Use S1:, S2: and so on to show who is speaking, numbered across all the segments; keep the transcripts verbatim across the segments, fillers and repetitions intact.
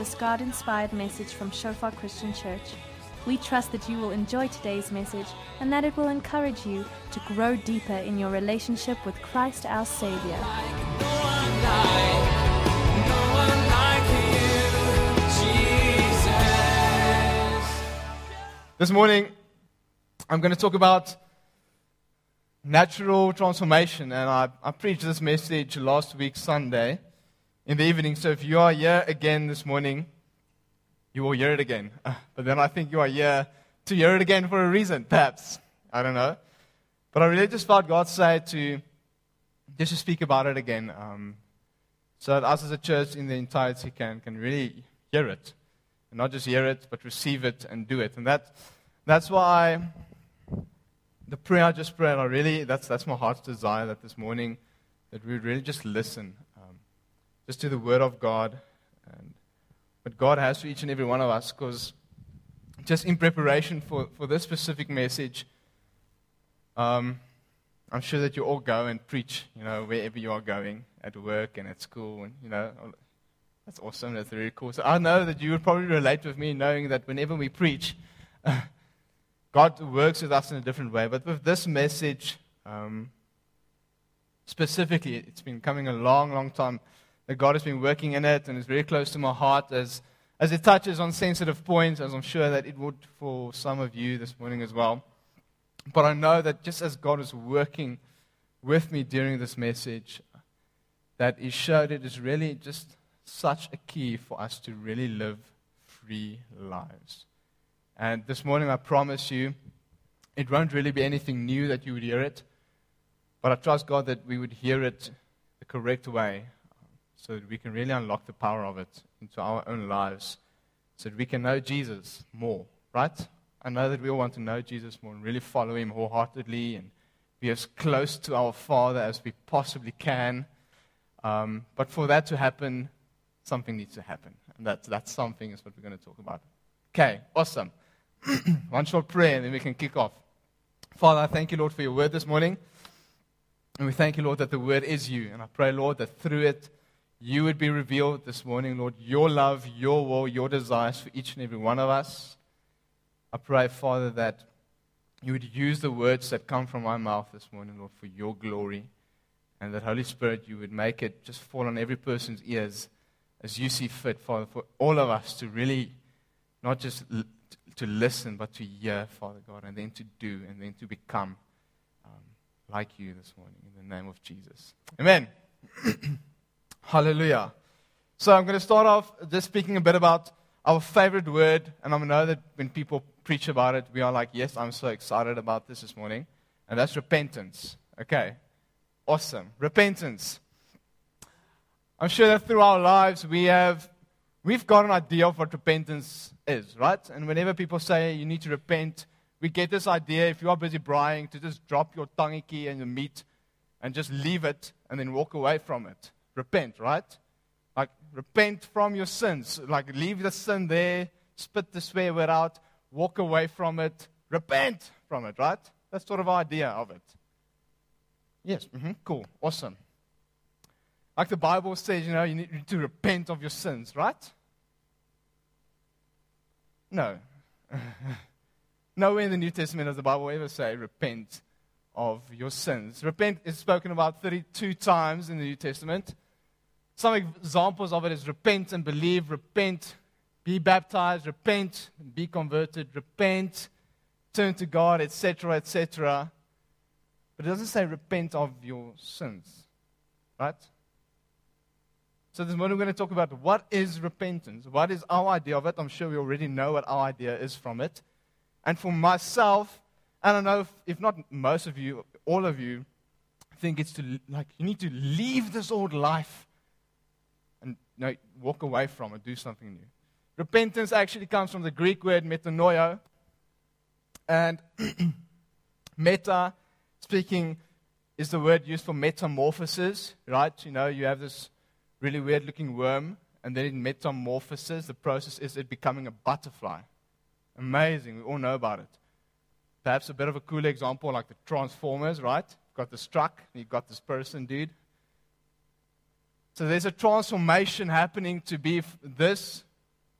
S1: this God-inspired message from Shofar Christian Church. We trust that you will enjoy today's message and that it will encourage you to grow deeper in your relationship with Christ our Savior.
S2: This morning, I'm going to talk about natural transformation, and I, I preached this message last week, Sunday, in the evening. So if you are here again this morning, you will hear it again. But then I think you are here to hear it again for a reason, perhaps. I don't know. But I really just felt God say to just to speak about it again, um, so that us as a church in the entirety can, can really hear it. And not just hear it, but receive it and do it. And that that's why the prayer I just prayed, I really, that's that's my heart's desire that this morning, that we would really just listen, um, just to the Word of God, and what God has for each and every one of us. Because just in preparation for, for this specific message, um, I'm sure that you all go and preach, you know, wherever you are going, at work and at school, and, you know, that's awesome. That's really cool. So I know that you would probably relate with me, knowing that whenever we preach, God works with us in a different way. But with this message, um, specifically, it's been coming a long, long time that God has been working in it, and it's very close to my heart as as it touches on sensitive points, as I'm sure that it would for some of you this morning as well. But I know that just as God is working with me during this message, that He showed it is really just such a key for us to really live free lives. And this morning, I promise you, it won't really be anything new that you would hear it, but I trust God that we would hear it the correct way, so that we can really unlock the power of it into our own lives, so that we can know Jesus more, right? I know that we all want to know Jesus more and really follow Him wholeheartedly and be as close to our Father as we possibly can. Um, but for that to happen, something needs to happen. And that, that something is what we're going to talk about. Okay, awesome. One short prayer and then we can kick off. Father, I thank you, Lord, for your word this morning. And we thank you, Lord, that the word is you. And I pray, Lord, that through it, you would be revealed this morning, Lord, your love, your will, your desires for each and every one of us. I pray, Father, that you would use the words that come from my mouth this morning, Lord, for your glory. And that, Holy Spirit, you would make it just fall on every person's ears as you see fit, Father, for all of us to really not just l- to listen, but to hear, Father God, and then to do, and then to become um, like you this morning, in the name of Jesus. Amen. Hallelujah. So I'm going to start off just speaking a bit about our favorite word, and I know that when people preach about it, we are like, yes, I'm so excited about this this morning, and that's repentance. Okay, awesome. Repentance. I'm sure that through our lives we have, we've got an idea of what repentance is, right? And whenever people say you need to repent, we get this idea, if you are busy braaiing, to just drop your tangiki and your meat and just leave it and then walk away from it. Repent, right? Like, repent from your sins. Like, leave the sin there, spit the swear word out, walk away from it, repent from it, right? That's sort of our idea of it. Yes, mm-hmm, cool, awesome. Like the Bible says, you know, you need to repent of your sins, right? No. Nowhere in the New Testament does the Bible ever say, repent of your sins. Repent is spoken about thirty-two times in the New Testament. Some examples of it is repent and believe, repent, be baptized, repent, be converted, repent, turn to God, et cetera, et cetera. But it doesn't say repent of your sins, right? So this morning we're going to talk about what is repentance. What is our idea of it? I'm sure we already know what our idea is from it. And for myself, I don't know if, if not most of you, all of you, think it's to, like, you need to leave this old life and, you know, walk away from it, do something new. Repentance actually comes from the Greek word metanoia. And meta, speaking, is the word used for metamorphosis, right? You know, you have this really weird-looking worm, and then it metamorphoses. The process is it becoming a butterfly. Amazing. We all know about it. Perhaps a bit of a cool example like the Transformers, right? You've got this truck, and you've got this person, dude. So there's a transformation happening to be this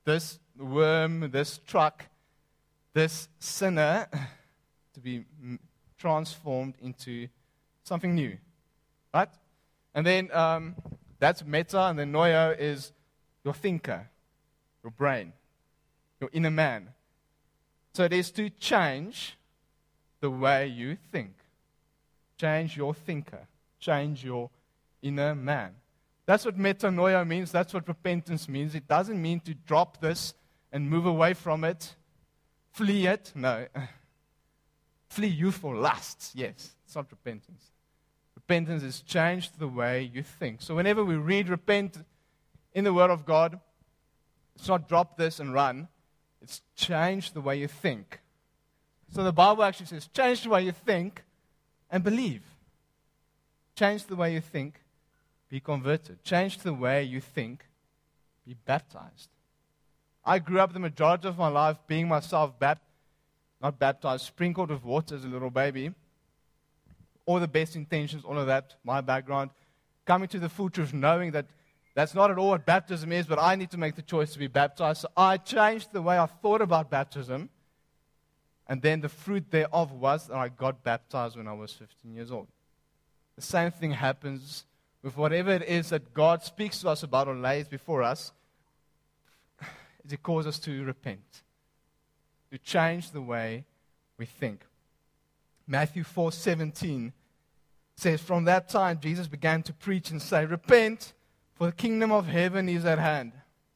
S2: this worm, this truck, this sinner to be transformed into something new, right? And then um, that's meta, and then noia is your thinker, your brain, your inner man. So it is to change the way you think. Change your thinker. Change your inner man. That's what metanoia means. That's what repentance means. It doesn't mean to drop this and move away from it, flee it. No. Flee youthful lusts. Yes, it's not repentance. Repentance is change the way you think. So whenever we read repent in the Word of God, it's not drop this and run. It's change the way you think. So the Bible actually says, change the way you think and believe. Change the way you think, be converted. Change the way you think, be baptized. I grew up the majority of my life being myself baptized, not baptized, sprinkled with water as a little baby. All the best intentions, all of that, my background. Coming to the full truth, knowing that that's not at all what baptism is, but I need to make the choice to be baptized. So I changed the way I thought about baptism. And then the fruit thereof was that I got baptized when I was fifteen years old. The same thing happens with whatever it is that God speaks to us about or lays before us. It calls us to repent, to change the way we think. Matthew four seventeen says, from that time Jesus began to preach and say, repent, for the kingdom of heaven is at hand.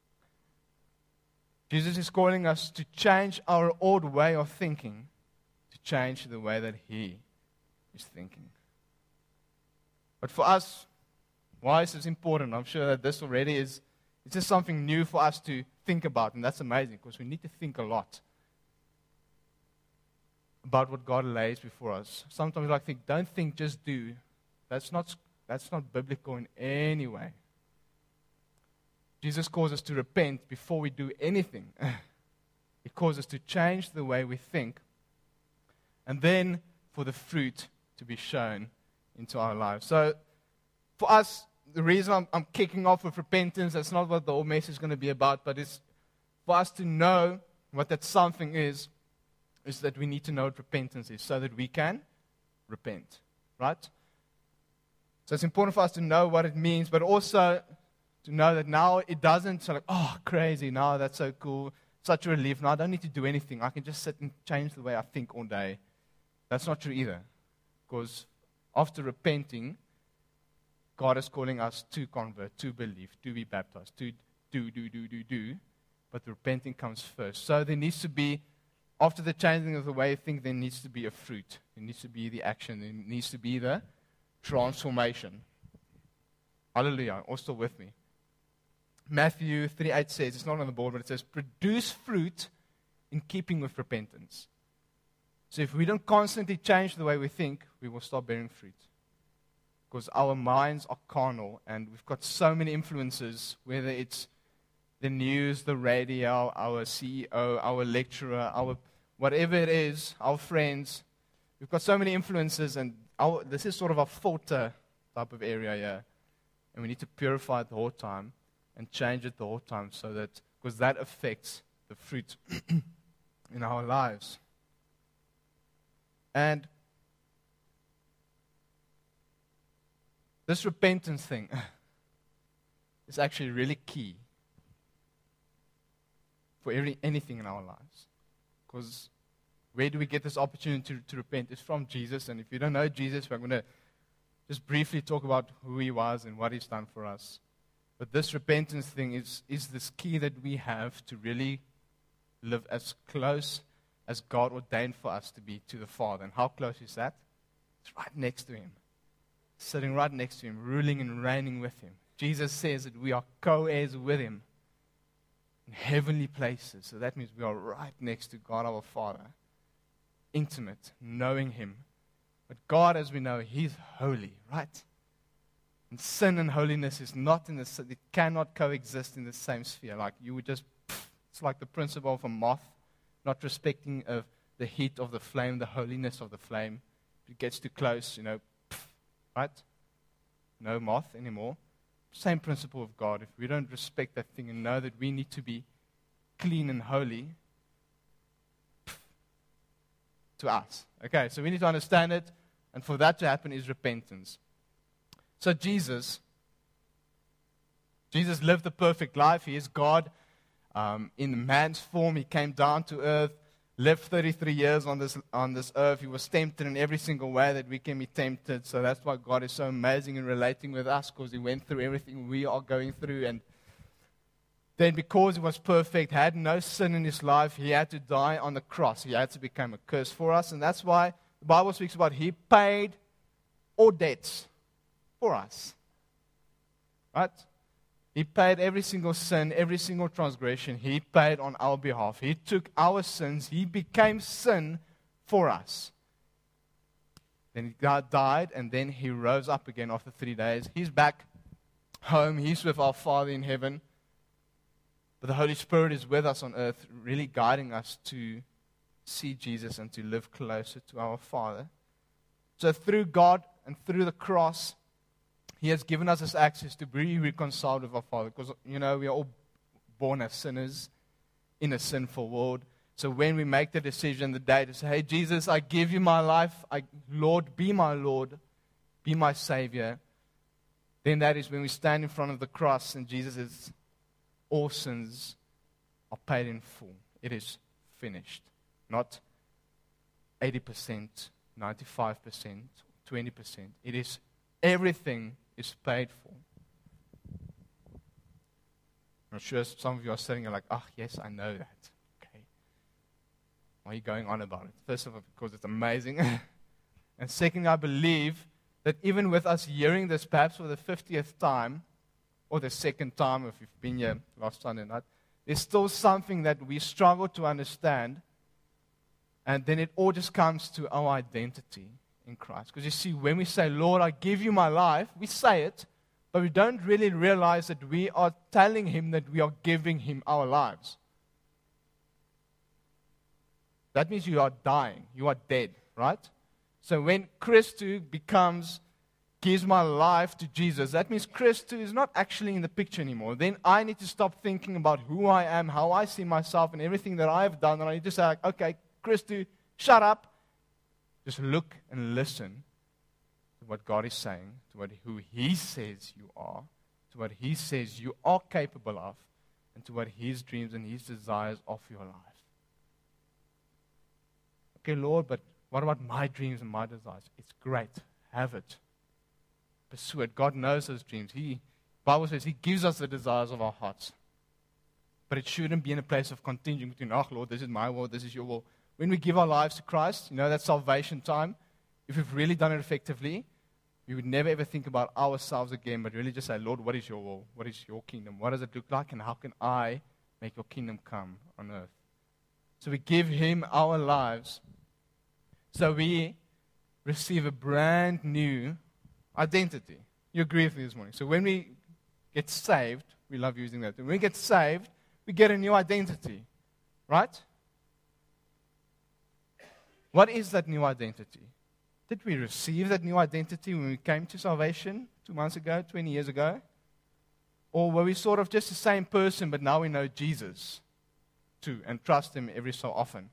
S2: Jesus is calling us to change our old way of thinking, to change the way that He is thinking. But for us, why is this important? I'm sure that this already is it's just something new for us to think about, and that's amazing because we need to think a lot about what God lays before us. Sometimes I think, don't think, just do. That's not, that's not biblical in any way. Jesus calls us to repent before we do anything. He calls us to change the way we think, and then for the fruit to be shown into our lives. So for us, the reason I'm, I'm kicking off with repentance, that's not what the whole message is going to be about, but it's for us to know what that something is, is that we need to know what repentance is so that we can repent, right? So it's important for us to know what it means, but also to know that now it doesn't say like, oh, crazy, now that's so cool, such a relief. Now I don't need to do anything. I can just sit and change the way I think all day. That's not true either, because after repenting, God is calling us to convert, to believe, to be baptized, to do, do, do, do, do. But the repenting comes first. So there needs to be, after the changing of the way you think, there needs to be a fruit. There needs to be the action. There needs to be the transformation. Hallelujah. All still with me? Matthew three eight says, it's not on the board, but it says, produce fruit in keeping with repentance. So if we don't constantly change the way we think, we will stop bearing fruit. Because our minds are carnal, and we've got so many influences, whether it's the news, the radio, our C E O, our lecturer, our whatever it is, our friends. We've got so many influences, and our, this is sort of a filter type of area here. And we need to purify it the whole time and change it the whole time, so that, because that affects the fruit in our lives. And this repentance thing is actually really key for every, anything in our lives. Because where do we get this opportunity to, to repent? It's from Jesus. And if you don't know Jesus, we're going to just briefly talk about who He was and what He's done for us. But this repentance thing is, is this key that we have to really live as close as God ordained for us to be to the Father. And how close is that? It's right next to Him. Sitting right next to Him, ruling and reigning with Him. Jesus says that we are co-heirs with Him in heavenly places. So that means we are right next to God our Father. Intimate, knowing Him. But God, as we know, He's holy, right? And sin and holiness is not in the, it cannot coexist in the same sphere. Like you would just, it's like the principle of a moth, not respecting of the heat of the flame, the holiness of the flame. If it gets too close, you know, right? No moth anymore. Same principle of God. If we don't respect that thing and know that we need to be clean and holy to us. Okay, so we need to understand it, and for that to happen is repentance. So Jesus, Jesus lived the perfect life. He is God um, in man's form. He came down to earth, lived thirty-three years on this on this earth. He was tempted in every single way that we can be tempted. So that's why God is so amazing in relating with us, because He went through everything we are going through. And then because He was perfect, had no sin in His life, He had to die on the cross. He had to become a curse for us. And that's why the Bible speaks about He paid all debts for us. Right? He paid every single sin, every single transgression. He paid on our behalf. He took our sins. He became sin for us. Then He died, and then He rose up again after three days. He's back home. He's with our Father in heaven. But the Holy Spirit is with us on earth, really guiding us to see Jesus and to live closer to our Father. So through God and through the cross, He has given us this access to be reconciled with our Father. Because, you know, we are all born as sinners in a sinful world. So when we make the decision, the day to say, hey, Jesus, I give You my life. I, Lord, be my Lord. Be my Savior. Then that is when we stand in front of the cross and Jesus is, all sins are paid in full. It is finished. Not eighty percent, ninety-five percent, twenty percent. It is everything is paid for. I'm sure some of you are sitting there like, oh, yes, I know that. Okay. Why are you going on about it? First of all, because it's amazing. And secondly, I believe that even with us hearing this perhaps for the fiftieth time, or the second time, if you've been here last Sunday night, there's still something that we struggle to understand. And then it all just comes to our identity in Christ. Because you see, when we say, Lord, I give You my life, we say it, but we don't really realize that we are telling Him that we are giving Him our lives. That means you are dying. You are dead, right? So when Christu becomes, gives my life to Jesus, that means Christu is not actually in the picture anymore. Then I need to stop thinking about who I am, how I see myself, and everything that I've done. And I need to say, like, okay, Christu, shut up. Just look and listen to what God is saying, to what who He says you are, to what He says you are capable of, and to what His dreams and His desires are for your life. Okay, Lord, but what about my dreams and my desires? It's great. Have it. Pursue it. God knows those dreams. He, the Bible says He gives us the desires of our hearts. But it shouldn't be in a place of contingent between, oh, Lord, this is my will, this is Your will. When we give our lives to Christ, you know, that salvation time, if we've really done it effectively, we would never ever think about ourselves again, but really just say, Lord, what is Your will? What is Your kingdom? What does it look like? And how can I make Your kingdom come on earth? So we give Him our lives. So we receive a brand new identity. You agree with me this morning? So when we get saved, we love using that. When we get saved, we get a new identity. Right? What is that new identity? Did we receive that new identity when we came to salvation two months ago, twenty years ago? Or were we sort of just the same person, but now we know Jesus too and trust Him every so often?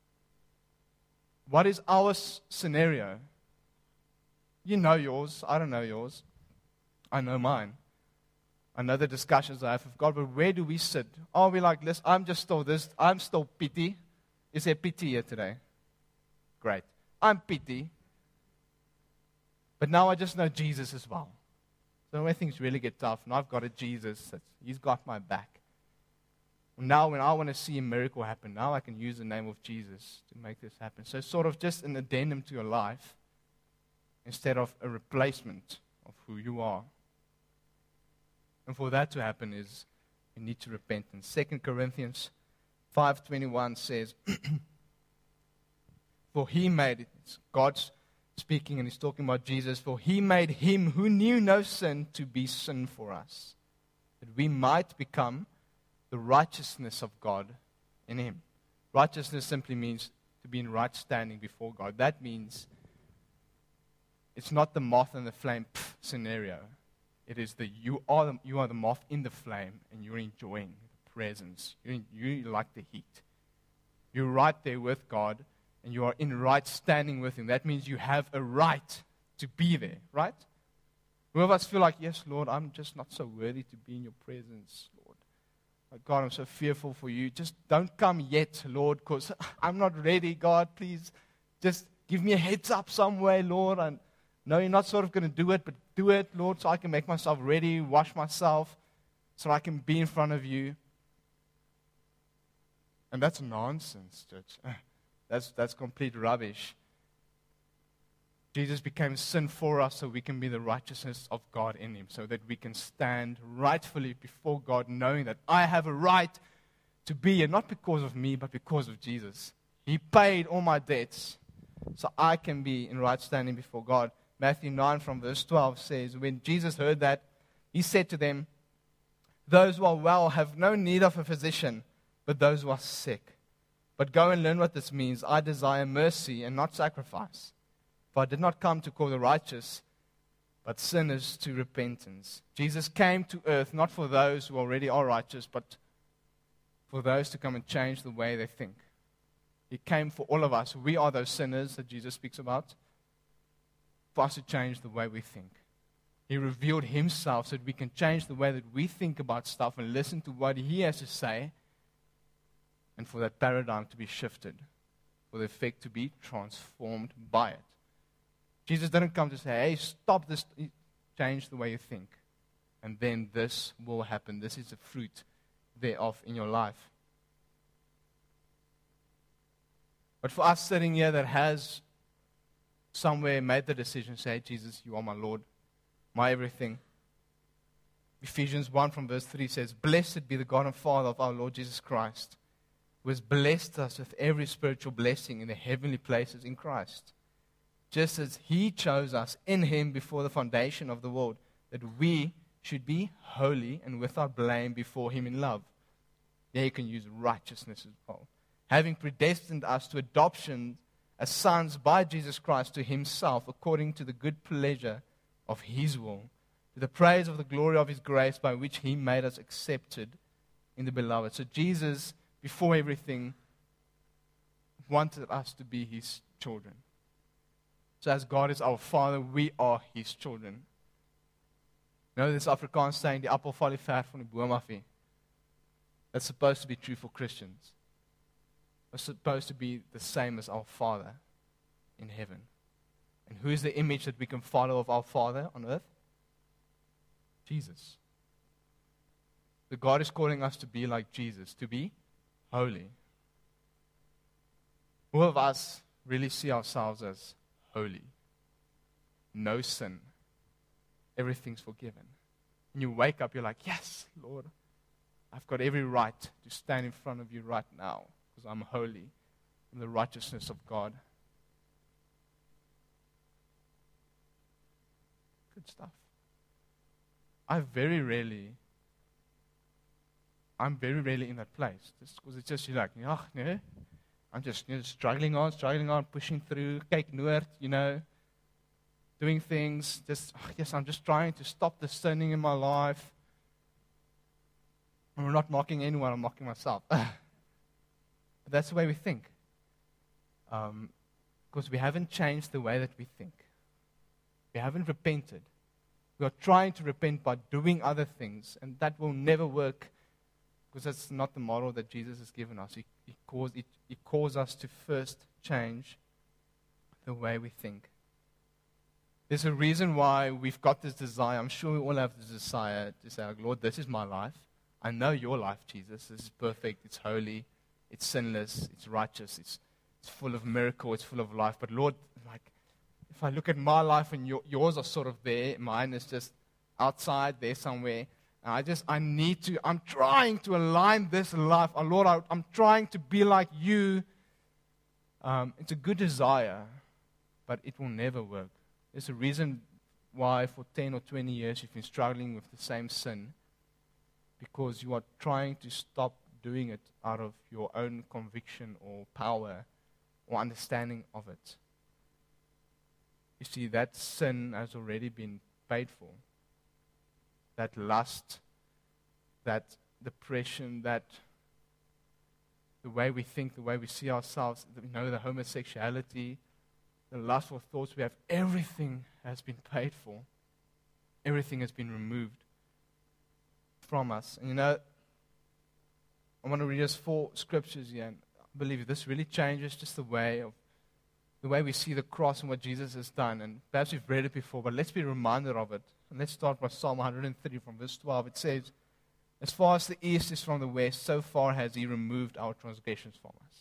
S2: What is our s- scenario? You know yours. I don't know yours. I know mine. I know the discussions I have with God, but where do we sit? Are we like, listen, I'm just still this, I'm still pity. Is there pity here today? Great. I'm pity. But now I just know Jesus as well. So when things really get tough, and I've got a Jesus, that's, He's got my back. Now when I want to see a miracle happen, now I can use the name of Jesus to make this happen. So it's sort of just an addendum to your life instead of a replacement of who you are. And for that to happen is you need to repent. And Second Corinthians five twenty-one says, for He made it, it's God's speaking and He's talking about Jesus, for He made Him who knew no sin to be sin for us, that we might become the righteousness of God in Him. Righteousness simply means to be in right standing before God. That means it's not the moth and the flame pff, scenario. It is the you are the, you are the moth in the flame and you're enjoying the presence. You, you like the heat. You're right there with God, and you are in right standing with Him. That means you have a right to be there, right? Who of us feel like, yes, Lord, I'm just not so worthy to be in your presence, Lord. Like, God, I'm so fearful for you. Just don't come yet, Lord, because I'm not ready, God. Please just give me a heads up somewhere, Lord. And no, you're not sort of going to do it, but do it, Lord, so I can make myself ready, wash myself, so I can be in front of you. And that's nonsense, church. That's, that's complete rubbish. Jesus became sin for us so we can be the righteousness of God in Him, so that we can stand rightfully before God, knowing that I have a right to be here, not because of me, but because of Jesus. He paid all my debts, so I can be in right standing before God. Matthew nine from verse twelve says, when Jesus heard that, He said to them, those who are well have no need of a physician, but those who are sick. But go and learn what this means. I desire mercy and not sacrifice. For I did not come to call the righteous, but sinners to repentance. Jesus came to earth not for those who already are righteous, but for those to come and change the way they think. He came for all of us. We are those sinners that Jesus speaks about, for us to change the way we think. He revealed Himself so that we can change the way that we think about stuff and listen to what He has to say, and for that paradigm to be shifted, for the effect to be transformed by it. Jesus didn't come to say, hey, stop this, change the way you think, and then this will happen. This is the fruit thereof in your life. But for us sitting here that has somewhere made the decision, say, Jesus, you are my Lord, my everything. Ephesians one from verse three says, blessed be the God and Father of our Lord Jesus Christ, who has blessed us with every spiritual blessing in the heavenly places in Christ, just as He chose us in Him before the foundation of the world, that we should be holy and without blame before Him in love. Yeah, you can use righteousness as well. Having predestined us to adoption as sons by Jesus Christ to Himself, according to the good pleasure of His will, to the praise of the glory of His grace, by which He made us accepted in the Beloved. So Jesus, before everything, wanted us to be His children. So as God is our Father, we are His children. You know this Afrikaans saying, die appel val nie ver van die boom af nie. That's supposed to be true for Christians. We're supposed to be the same as our Father in heaven. And who is the image that we can follow of our Father on earth? Jesus. So God is calling us to be like Jesus, to be holy. Who of us really see ourselves as holy? No sin. Everything's forgiven. And you wake up, you're like, yes, Lord, I've got every right to stand in front of you right now because I'm holy in the righteousness of God. Good stuff. I very rarely, I'm very rarely in that place. Just because it's just, you're like, oh, no, I'm just you know, struggling on, struggling on, pushing through, kyk noord, you know, doing things. Just, oh, yes, I'm just trying to stop the sinning in my life. And we're not mocking anyone, I'm mocking myself. But that's the way we think. Um, because we haven't changed the way that we think. We haven't repented. We are trying to repent by doing other things, and that will never work because that's not the model that Jesus has given us. He, he, calls, he, he calls us to first change the way we think. There's a reason why we've got this desire. I'm sure we all have this desire to say, Lord, this is my life. I know your life, Jesus. This is perfect. It's holy. It's sinless. It's righteous. It's, it's full of miracle. It's full of life. But Lord, like, if I look at my life and your, yours are sort of there, mine is just outside there somewhere. And I just, I need to, I'm trying to align this life. Oh, Lord, I, I'm trying to be like you. Um, it's a good desire, but it will never work. There's a reason why for ten or twenty years you've been struggling with the same sin. Because you are trying to stop doing it out of your own conviction or power or understanding of it. You see, that sin has already been paid for. That lust, that depression, that the way we think, the way we see ourselves, you know, the homosexuality, the lustful thoughts we have, everything has been paid for. Everything has been removed from us. And you know, I want to read us four scriptures here, and I believe this really changes just the way of the way we see the cross and what Jesus has done. And perhaps we've read it before, but let's be reminded of it. And let's start by Psalm one hundred three from verse twelve. It says, "As far as the east is from the west, so far has He removed our transgressions from us."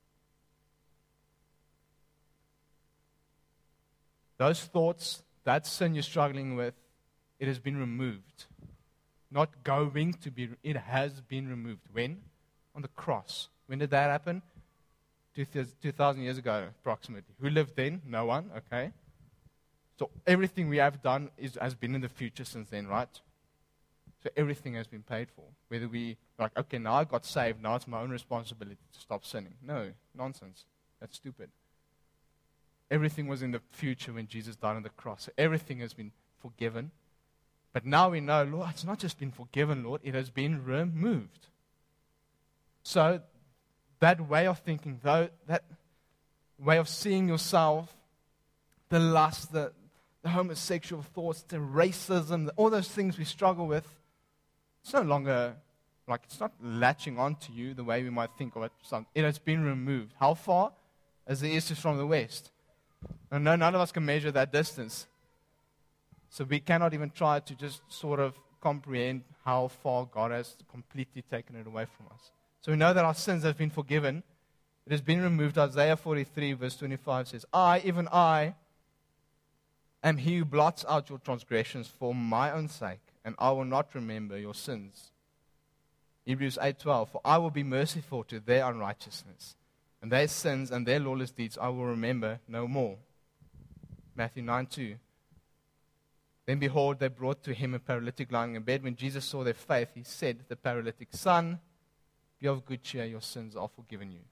S2: Those thoughts, that sin you're struggling with, it has been removed. Not going to be, it has been removed. When? On the cross. When did that happen? two thousand years ago, approximately. Who lived then? No one, okay? So everything we have done is, has been in the future since then, right? So everything has been paid for. Whether we, like, okay, now I got saved, now it's my own responsibility to stop sinning. No, nonsense. That's stupid. Everything was in the future when Jesus died on the cross. So everything has been forgiven. But now we know, Lord, it's not just been forgiven, Lord, it has been removed. So that way of thinking, though, that way of seeing yourself, the lust, the, the homosexual thoughts, the racism, the, all those things we struggle with, it's no longer, like, it's not latching onto you the way we might think of it. It has been removed. How far? As the east is from the west. And no, none of us can measure that distance. So we cannot even try to just sort of comprehend how far God has completely taken it away from us. So we know that our sins have been forgiven. It has been removed. Isaiah forty-three verse twenty-five says, "I, even I, am He who blots out your transgressions for my own sake, and I will not remember your sins." Hebrews eight twelve, "For I will be merciful to their unrighteousness, and their sins and their lawless deeds I will remember no more." Matthew nine two, "Then behold, they brought to Him a paralytic lying in bed. When Jesus saw their faith, He said to the paralytic, 'Son, be of good cheer, your sins are forgiven you.'"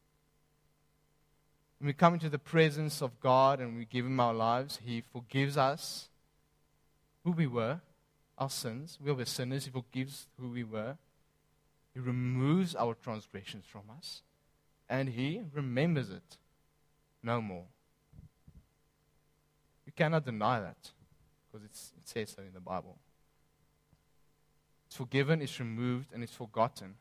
S2: When we come into the presence of God and we give Him our lives, He forgives us who we were, our sins. We were sinners. He forgives who we were. He removes our transgressions from us, and He remembers it no more. You cannot deny that, because it's, it says so in the Bible. It's forgiven, it's removed, and it's forgotten.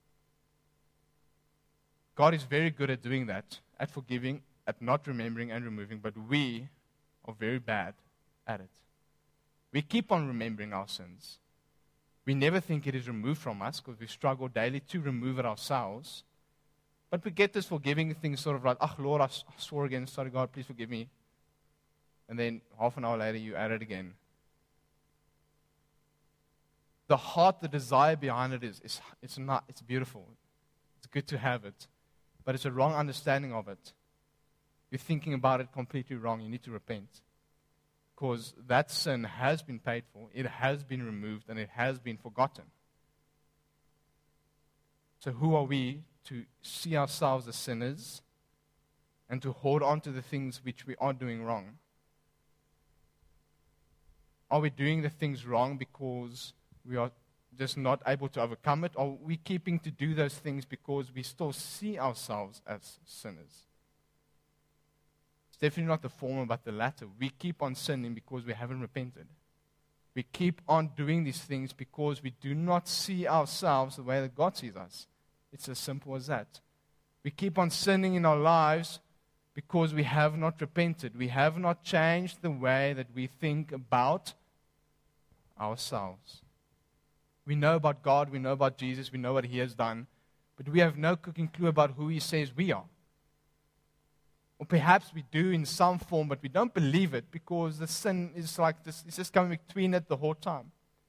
S2: God is very good at doing that, at forgiving, at not remembering and removing, but we are very bad at it. We keep on remembering our sins. We never think it is removed from us, because we struggle daily to remove it ourselves. But we get this forgiving thing sort of like, "Ah, Lord, I swore again, sorry God, please forgive me." And then half an hour later, you add it again. The heart, the desire behind it is, is it's not, it's beautiful. It's good to have it. But it's a wrong understanding of it. You're thinking about it completely wrong. You need to repent. Because that sin has been paid for, it has been removed, and it has been forgotten. So who are we to see ourselves as sinners and to hold on to the things which we are doing wrong? Are we doing the things wrong because we are just not able to overcome it? Or are we keeping to do those things because we still see ourselves as sinners? It's definitely not the former, but the latter. We keep on sinning because we haven't repented. We keep on doing these things because we do not see ourselves the way that God sees us. It's as simple as that. We keep on sinning in our lives because we have not repented. We have not changed the way that we think about ourselves. We know about God, we know about Jesus, we know what He has done, but we have no cooking clue about who He says we are. Or perhaps we do in some form, but we don't believe it because the sin is like this, it's just coming between it the whole time.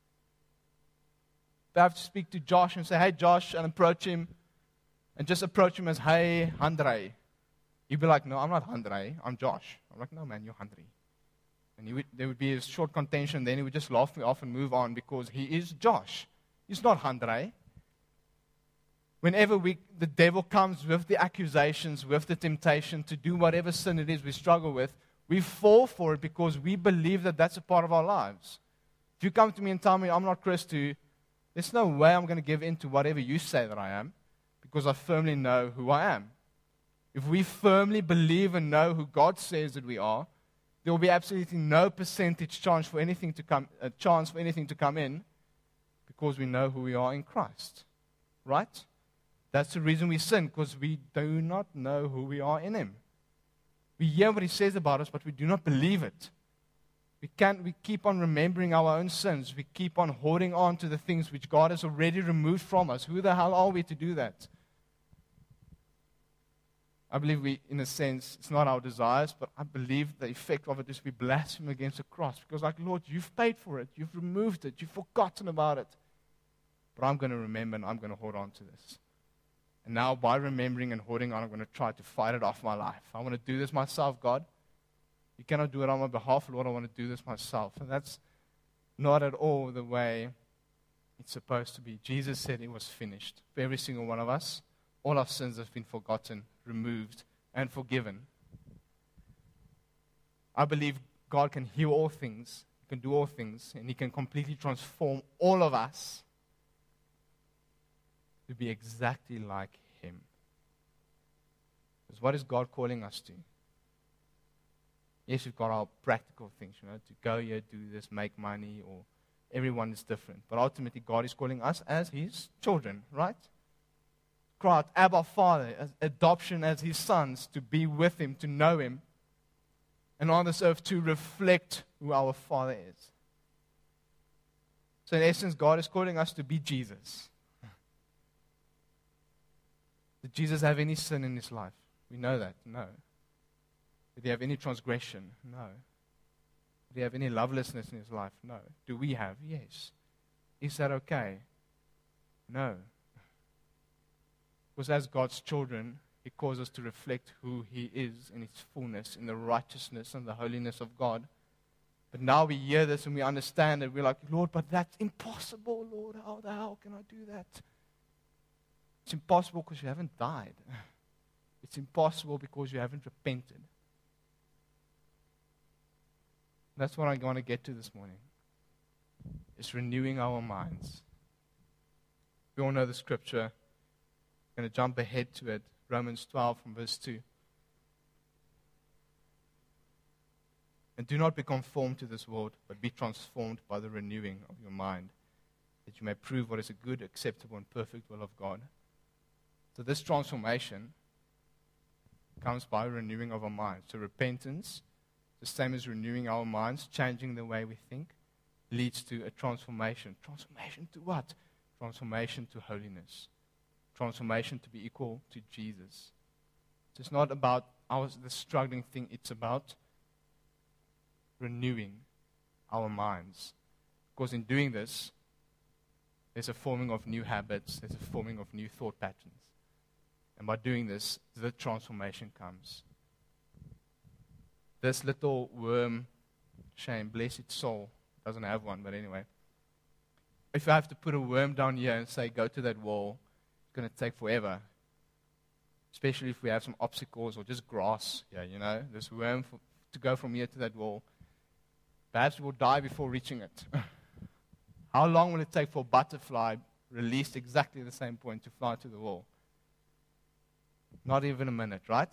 S2: Perhaps speak to Josh and say, "Hey Josh," and approach him, and just approach him as, "Hey, Andre." He'd be like, "No, I'm not Andre, I'm Josh." I'm like, "No man, you're Andre." And he would, there would be a short contention, then he would just laugh me off and move on because he is Josh. He's not Andre. Whenever we, the devil comes with the accusations, with the temptation to do whatever sin it is we struggle with, we fall for it because we believe that that's a part of our lives. If you come to me and tell me I'm not Chris to, There's no way I'm going to give in to whatever you say that I am, because I firmly know who I am. If we firmly believe and know who God says that we are, there will be absolutely no percentage chance for anything to come, a chance for anything to come in, because we know who we are in Christ. Right? That's the reason we sin, because we do not know who we are in Him. We hear what He says about us, but we do not believe it. We can't, we keep on remembering our own sins. We keep on holding on to the things which God has already removed from us. Who the hell are we to do that? I believe we, in a sense, it's not our desires, but I believe the effect of it is we blaspheme against the cross. Because like, Lord, you've paid for it. You've removed it. You've forgotten about it. But I'm going to remember and I'm going to hold on to this. And now by remembering and holding on, I'm going to try to fight it off my life. I want to do this myself, God. You cannot do it on my behalf, Lord. I want to do this myself. And that's not at all the way it's supposed to be. Jesus said it was finished. For every single one of us, all our sins have been forgotten, removed, and forgiven. I believe God can heal all things, He can do all things, and He can completely transform all of us to be exactly like Him. Because what is God calling us to? Yes, we've got our practical things, you know, to go here, do this, make money, or everyone is different. But ultimately, God is calling us as His children, right? Cry out, Abba, Father, as adoption as His sons, to be with Him, to know Him, and on this earth to reflect who our Father is. So in essence, God is calling us to be Jesus. Did Jesus have any sin in His life? We know that. No. Did He have any transgression? No. Did He have any lovelessness in His life? No. Do we have? Yes. Is that okay? No. Because as God's children, He calls us to reflect who He is in His fullness, in the righteousness and the holiness of God. But now we hear this and we understand it. We're like, Lord, but that's impossible, Lord. How the hell can I do that? It's impossible because you haven't died. It's impossible because you haven't repented. That's what I want to get to this morning. It's renewing our minds. We all know the scripture. I'm going to jump ahead to it. Romans twelve from verse two. And do not be conformed to this world, but be transformed by the renewing of your mind, that you may prove what is a good, acceptable, and perfect will of God. So this transformation comes by renewing of our minds. So repentance, the same as renewing our minds, changing the way we think, leads to a transformation. Transformation to what? Transformation to holiness. Transformation to be equal to Jesus. So it's not about our, the struggling thing. It's about renewing our minds. Because in doing this, there's a forming of new habits. There's a forming of new thought patterns. And by doing this, the transformation comes. This little worm, shame, bless its soul, doesn't have one, but anyway. If I have to put a worm down here and say, go to that wall, it's going to take forever. Especially if we have some obstacles or just grass here, you know. This worm, for, to go from here to that wall, perhaps we will die before reaching it. How long will it take for a butterfly released exactly at the same point to fly to the wall? Not even a minute, right?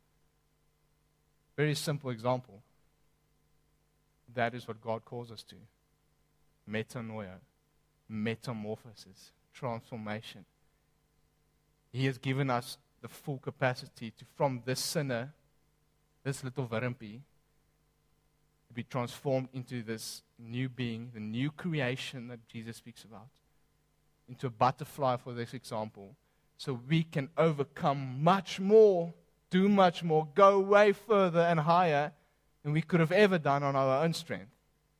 S2: Very simple example. That is what God calls us to. Metanoia. Metamorphosis. Transformation. He has given us the full capacity to, from this sinner, this little wurmpie, to be transformed into this new being, the new creation that Jesus speaks about. Into a butterfly, for this example. So we can overcome much more, do much more, go way further and higher than we could have ever done on our own strength.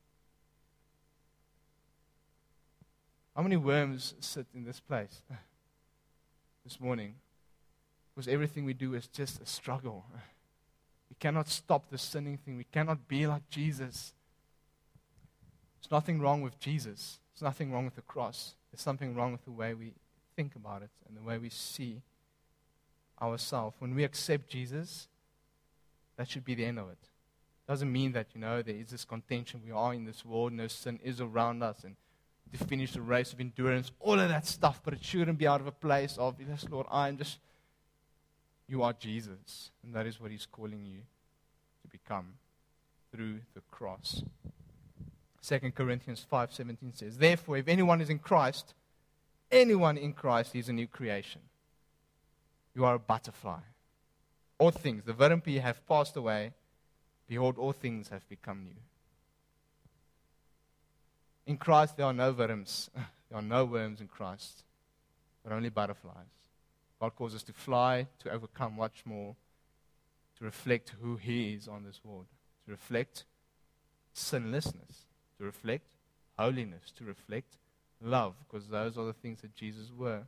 S2: How many worms sit in this place this morning? Because everything we do is just a struggle. We cannot stop the sinning thing. We cannot be like Jesus. There's nothing wrong with Jesus. There's nothing wrong with the cross. There's something wrong with the way we think about it and the way we see ourselves. When we accept Jesus, that should be the end of it. Doesn't mean that, you know, there is this contention. We are in this world, no sin is around us, and to finish the race of endurance, all of that stuff, but it shouldn't be out of a place of, yes, Lord, I'm just, you are Jesus, and that is what He's calling you to become through the cross. Second Corinthians five seventeen says, therefore, if anyone is in Christ, anyone in Christ is a new creation. You are a butterfly. All things, the Virimpi, have passed away. Behold, all things have become new. In Christ, there are no worms. There are no worms in Christ, but only butterflies. God calls us to fly, to overcome much more, to reflect who He is on this world, to reflect sinlessness, to reflect holiness, to reflect love, because those are the things that Jesus were.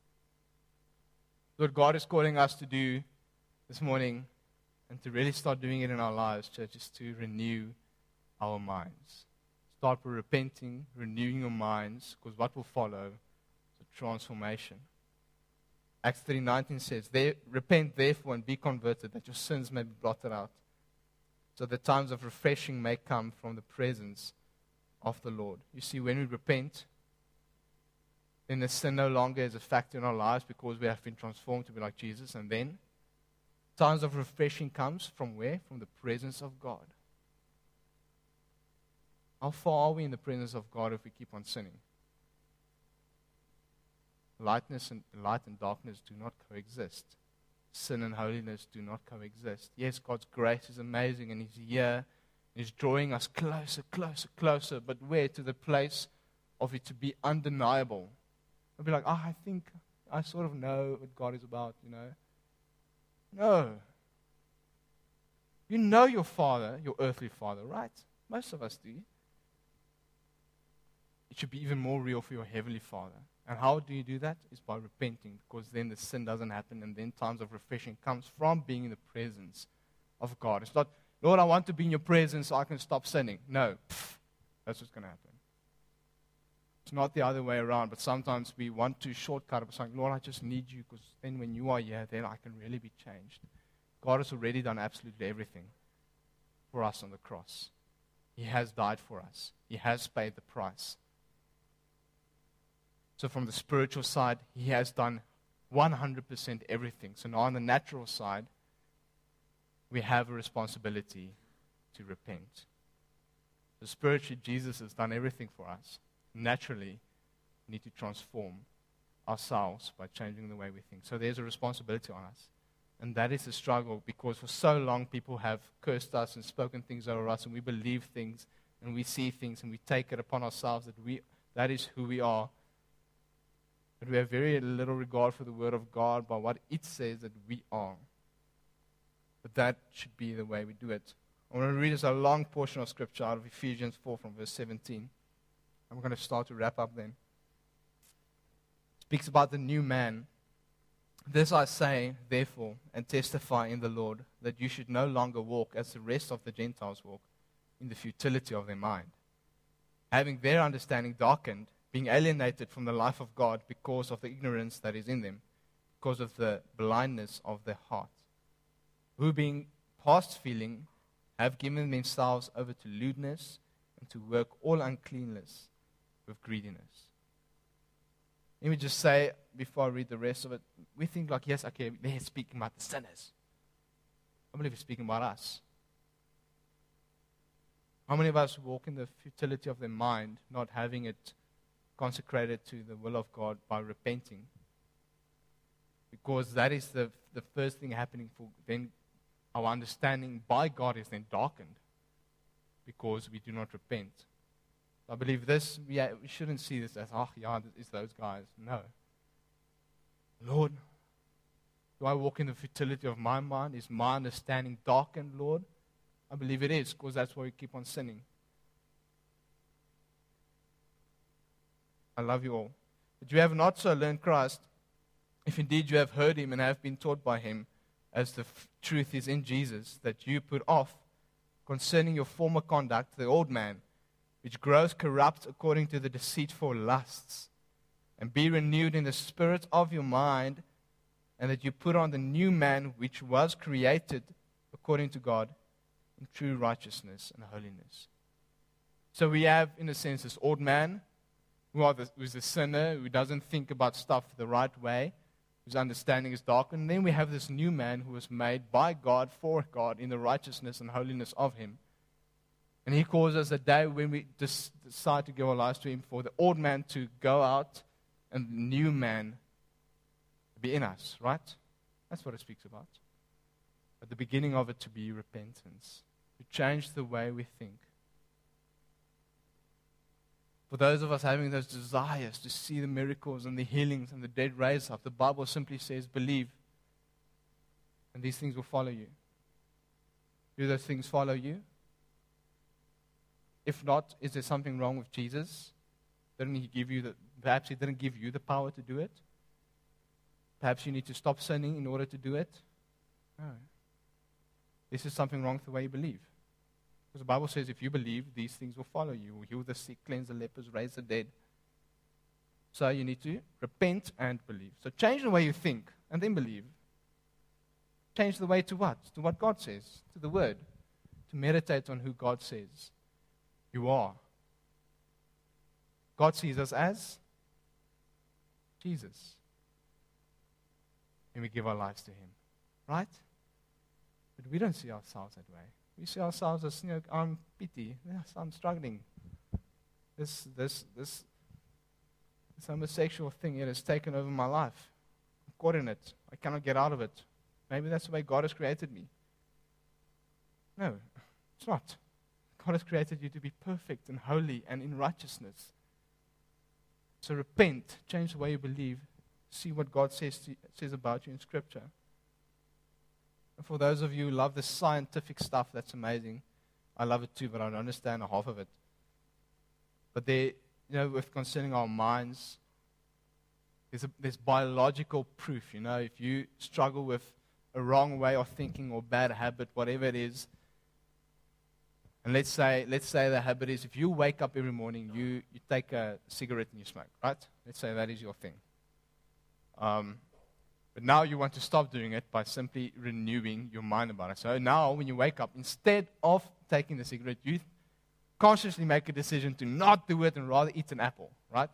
S2: What God is calling us to do this morning, and to really start doing it in our lives, church, is to renew our minds. Start with repenting, renewing your minds, because what will follow is a transformation. Acts three nineteen says, there, repent therefore and be converted, that your sins may be blotted out, so that times of refreshing may come from the presence of the Lord. You see, when we repent, then the sin no longer is a factor in our lives because we have been transformed to be like Jesus. And then times of refreshing comes from where? From the presence of God. How far are we in the presence of God if we keep on sinning? Lightness and light and darkness do not coexist. Sin and holiness do not coexist. Yes, God's grace is amazing and He's here. He's drawing us closer, closer, closer. But where? To the place of it to be undeniable. I'll be like, oh, I think I sort of know what God is about, you know. No. You know your father, your earthly father, right? Most of us do. It should be even more real for your heavenly Father. And how do you do that? Is by repenting, because then the sin doesn't happen, and then times of refreshing comes from being in the presence of God. It's not, Lord, I want to be in your presence so I can stop sinning. No, pff, that's what's going to happen. It's not the other way around, but sometimes we want to shortcut it by saying, Lord, I just need you, because then when you are here, then I can really be changed. God has already done absolutely everything for us on the cross. He has died for us. He has paid the price. So from the spiritual side, He has done one hundred percent everything. So now on the natural side, we have a responsibility to repent. So spiritually, Jesus has done everything for us. Naturally, we need to transform ourselves by changing the way we think. So there's a responsibility on us. And that is the struggle, because for so long people have cursed us and spoken things over us, and we believe things, and we see things, and we take it upon ourselves that we that is who we are. But we have very little regard for the Word of God by what it says that we are. But that should be the way we do it. I want to read us a long portion of Scripture out of Ephesians four from verse seventeen. I'm going to start to wrap up then. It speaks about the new man. This I say, therefore, and testify in the Lord, that you should no longer walk as the rest of the Gentiles walk, in the futility of their mind, having their understanding darkened, being alienated from the life of God because of the ignorance that is in them, because of the blindness of their heart, who being past feeling have given themselves over to lewdness and to work all uncleanness with greediness. Let me just say, before I read the rest of it, we think like, yes, okay, they're speaking about the sinners. I believe he's speaking about us. How many of us walk in the futility of their mind, not having it consecrated to the will of God by repenting? Because that is the, the first thing happening. For then our understanding by God is then darkened because we do not repent. I believe this, we, we shouldn't see this as, oh, yeah, it's those guys. No. Lord, do I walk in the futility of my mind? Is my understanding darkened, Lord? I believe it is, because that's why we keep on sinning. I love you all. But you have not so learned Christ, if indeed you have heard Him and have been taught by Him, as the f- truth is in Jesus, that you put off concerning your former conduct, the old man, which grows corrupt according to the deceitful lusts, and be renewed in the spirit of your mind, and that you put on the new man which was created according to God in true righteousness and holiness. So we have, in a sense, this old man, who are the, who's the sinner, who doesn't think about stuff the right way, whose understanding is dark. And then we have this new man who was made by God, for God, in the righteousness and holiness of him. And he calls us a day when we dis- decide to give our lives to him, for the old man to go out and the new man be in us, right? That's what it speaks about. At the beginning of it to be repentance, to change the way we think. For those of us having those desires to see the miracles and the healings and the dead raised up, the Bible simply says, believe, and these things will follow you. Do those things follow you? If not, is there something wrong with Jesus? Didn't he give you the, perhaps he didn't give you the power to do it? Perhaps you need to stop sinning in order to do it? No. This is something wrong with the way you believe. Because the Bible says if you believe, these things will follow you. Will heal the sick, cleanse the lepers, raise the dead. So you need to repent and believe. So change the way you think and then believe. Change the way to what? To what God says, to the Word. To meditate on who God says you are. God sees us as Jesus. And we give our lives to Him. Right? But we don't see ourselves that way. We see ourselves as, you know, I'm pity. Yes, I'm struggling. This, this, this, this homosexual thing, it has taken over my life. I'm caught in it. I cannot get out of it. Maybe that's the way God has created me. No, it's not. God has created you to be perfect and holy and in righteousness. So repent, change the way you believe, see what God says to, says about you in Scripture. And for those of you who love the scientific stuff, that's amazing. I love it too, but I don't understand half of it. But there, you know, with concerning our minds, there's, a, there's biological proof. You know, if you struggle with a wrong way of thinking or bad habit, whatever it is, and let's say, let's say the habit is if you wake up every morning, you, you take a cigarette and you smoke, right? Let's say that is your thing. Um, but now you want to stop doing it by simply renewing your mind about it. So now when you wake up, instead of taking the cigarette, you consciously make a decision to not do it and rather eat an apple, right?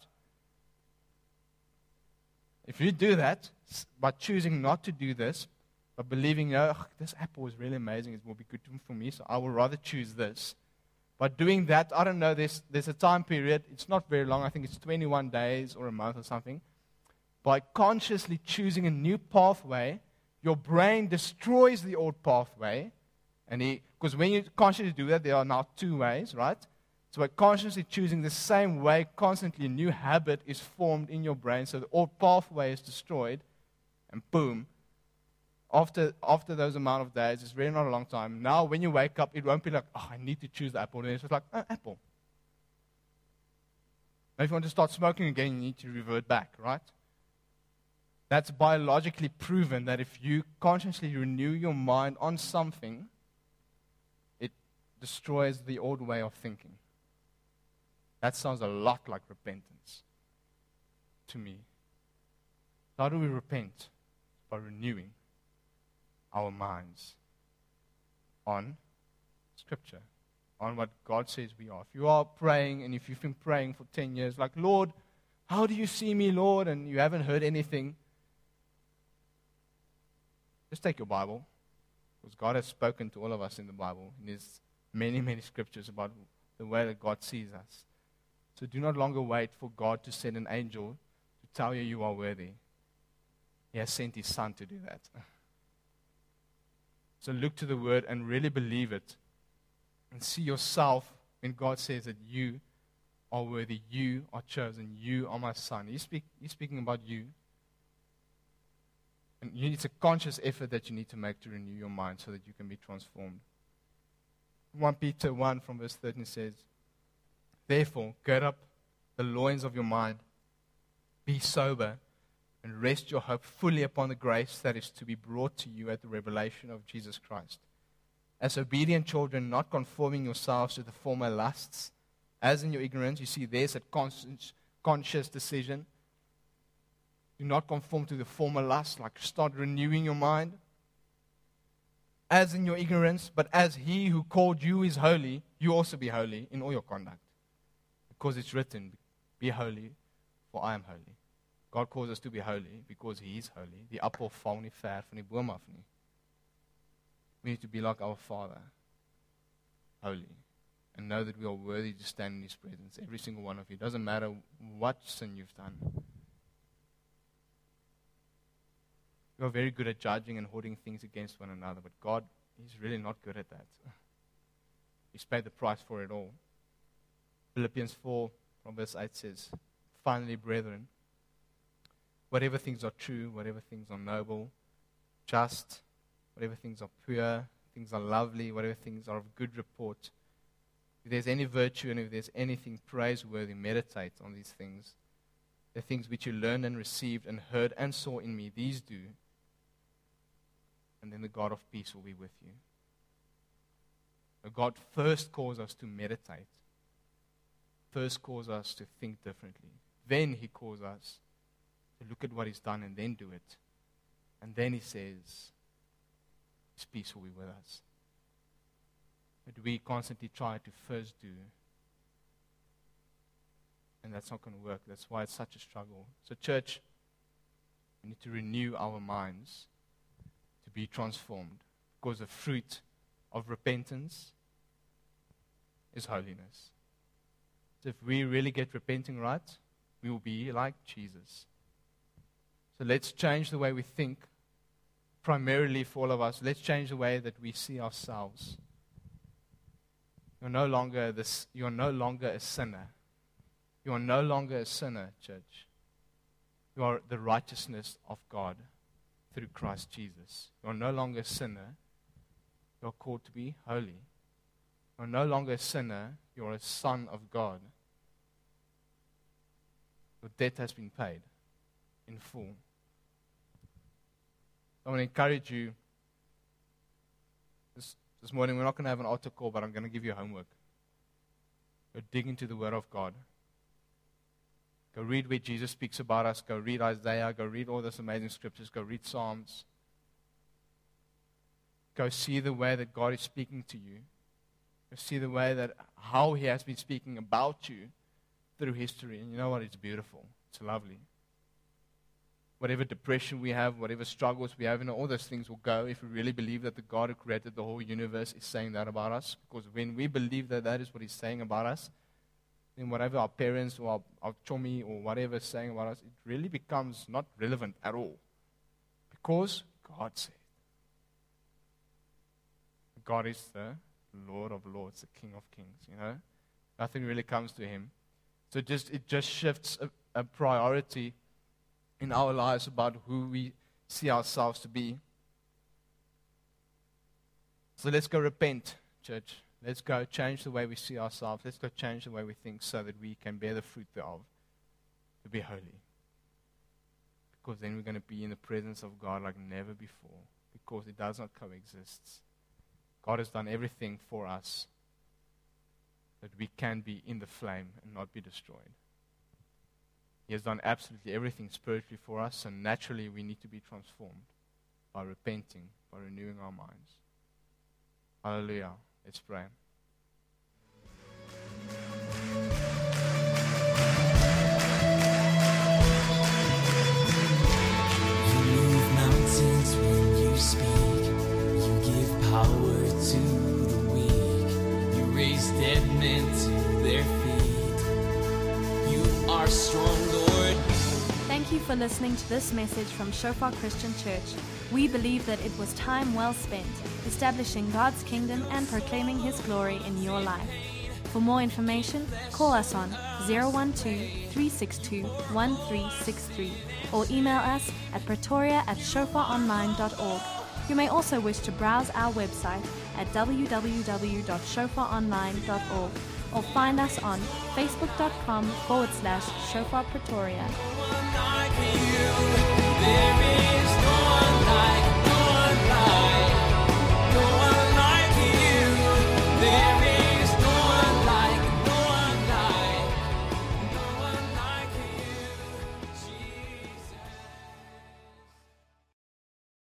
S2: If you do that, by choosing not to do this, by believing, oh, this apple is really amazing, it will be good for me, so I will rather choose this. By doing that, I don't know, there's, there's a time period, it's not very long, I think it's twenty-one days or a month or something. By consciously choosing a new pathway, your brain destroys the old pathway. And because when you consciously do that, there are now two ways, right? So by consciously choosing the same way, constantly a new habit is formed in your brain. So the old pathway is destroyed, and boom. After, after those amount of days, it's really not a long time. Now when you wake up, it won't be like, oh, I need to choose the apple. And it's just like, oh, apple. Now if you want to start smoking again, you need to revert back, right? That's biologically proven that if you consciously renew your mind on something, it destroys the old way of thinking. That sounds a lot like repentance to me. How do we repent? By renewing our minds on Scripture, on what God says we are. If you are praying, and if you've been praying for ten years, like, Lord, how do you see me, Lord? And you haven't heard anything, just take your Bible, because God has spoken to all of us in the Bible. And there's many, many scriptures about the way that God sees us. So do not longer wait for God to send an angel to tell you you are worthy. He has sent His Son to do that. So look to the Word and really believe it. And see yourself when God says that you are worthy, you are chosen, you are my son. He's, speak, he's speaking about you. And you, it's a conscious effort that you need to make to renew your mind so that you can be transformed. First Peter one from verse thirteen says, therefore, gird up the loins of your mind, be sober, and rest your hope fully upon the grace that is to be brought to you at the revelation of Jesus Christ. As obedient children, not conforming yourselves to the former lusts, as in your ignorance, you see there's a conscious, conscious decision. Do not conform to the former lust, like start renewing your mind. As in your ignorance, but as He who called you is holy, you also be holy in all your conduct. Because it's written, Be holy, for I am holy. God calls us to be holy because He is holy. Die appel val nie ver van die boom af nie. We need to be like our Father, holy, and know that we are worthy to stand in His presence, every single one of you. It doesn't matter what sin you've done. We are very good at judging and holding things against one another, but God is really not good at that. He's paid the price for it all. Philippians four, from verse eight says, finally, brethren, whatever things are true, whatever things are noble, just, whatever things are pure, things are lovely, whatever things are of good report, if there's any virtue and if there's anything praiseworthy, meditate on these things. The things which you learned and received and heard and saw in me, these do, and then the God of peace will be with you. So God first calls us to meditate. First calls us to think differently. Then He calls us to look at what He's done and then do it. And then He says, His peace will be with us. But we constantly try to first do. And that's not going to work. That's why it's such a struggle. So church, we need to renew our minds to be transformed. Because the fruit of repentance is holiness. So if we really get repenting right, we will be like Jesus. So let's change the way we think. Primarily for all of us, let's change the way that we see ourselves. You're no longer this, you're no longer a sinner. You are no longer a sinner, church. You are the righteousness of God through Christ Jesus. You are no longer a sinner. You are called to be holy. You are no longer a sinner. You are a son of God. Your debt has been paid in full. I want to encourage you. This, this morning, we're not going to have an altar call, but I'm going to give you homework. Go dig into the Word of God. Go read where Jesus speaks about us. Go read Isaiah. Go read all those amazing scriptures. Go read Psalms. Go see the way that God is speaking to you. Go see the way that how He has been speaking about you through history. And you know what? It's beautiful. It's lovely. Whatever depression we have, whatever struggles we have, you know, all those things will go if we really believe that the God who created the whole universe is saying that about us. Because when we believe that that is what He's saying about us, then whatever our parents or our, our chummy or whatever is saying about us, it really becomes not relevant at all. Because God said. God is the Lord of Lords, the King of Kings, you know. Nothing really comes to Him. So just it just shifts a, a priority in our lives about who we see ourselves to be. So let's go repent, church. Let's go change the way we see ourselves. Let's go change the way we think so that we can bear the fruit thereof, to be holy. Because then we're going to be in the presence of God like never before. Because it does not coexist. God has done everything for us that we can be in the flame and not be destroyed. He has done absolutely everything spiritually for us, and naturally we need to be transformed by repenting, by renewing our minds. Hallelujah. Let's pray.
S3: You move mountains when you speak. You give power to the weak. You raise dead men to their feet. You are strong, Lord.
S1: Thank you for listening to this message from Shofar Christian Church. We believe that it was time well spent establishing God's kingdom and proclaiming His glory in your life. For more information, call us on zero one two, three six two, one three six three or email us at pretoria at shofar online dot org. You may also wish to browse our website at w w w dot shofar online dot org or find us on facebook.com forward slash Shofar Pretoria.
S3: There is no one like you.